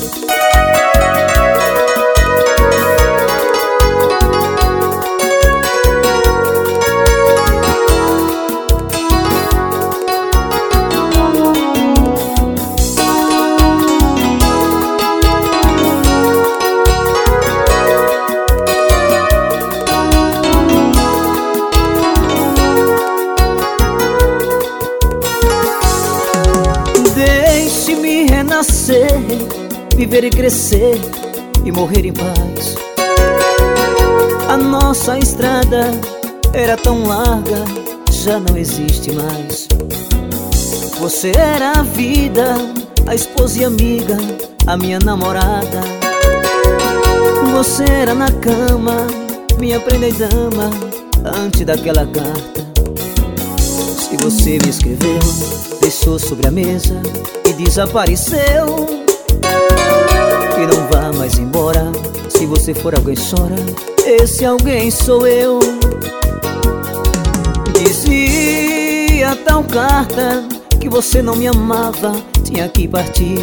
Deixe-me renascer, viver e crescer e morrer em paz. A nossa estrada era tão larga, já não existe mais. Você era a vida, a esposa e amiga, a minha namorada. Você era na cama, minha prenda e dama, antes daquela carta. Se você me escreveu, deixou sobre a mesa e desapareceu. E não vá mais embora, se você for alguém chora, esse alguém sou eu. Dizia tal carta que você não me amava, tinha que partir.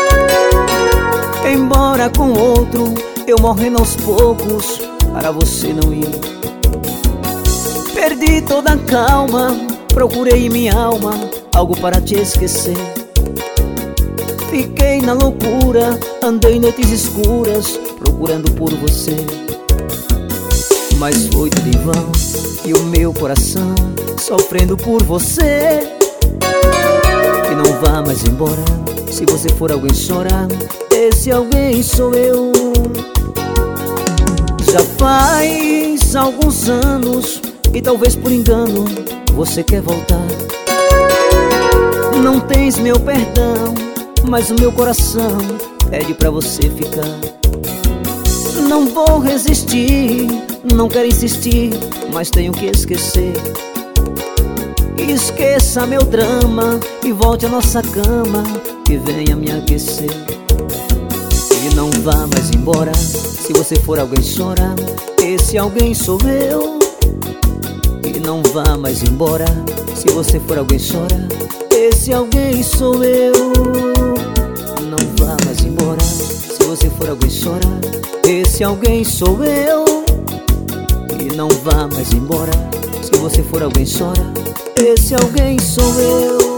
Embora com outro, eu morrendo aos poucos, para você não ir. Perdi toda a calma, procurei em minha alma algo para te esquecer. Fiquei na loucura, andei noites escuras procurando por você. Mas foi tudo em vão, e o meu coração sofrendo por você. E não vá mais embora, se você for alguém chorar, esse alguém sou eu. Já faz alguns anos e talvez por engano você quer voltar. Não tens meu perdão, mas o meu coração pede pra você ficar. Não vou resistir, não quero insistir, mas tenho que esquecer. Esqueça meu drama e volte à nossa cama e venha me aquecer. E não vá mais embora, se você for alguém chorar, esse alguém sou eu. E não vá mais embora, se você for alguém chorar, esse alguém sou eu. Não vá mais embora, se você for alguém chorar, esse alguém sou eu. E não vá mais embora, se você for alguém chora, esse alguém sou eu.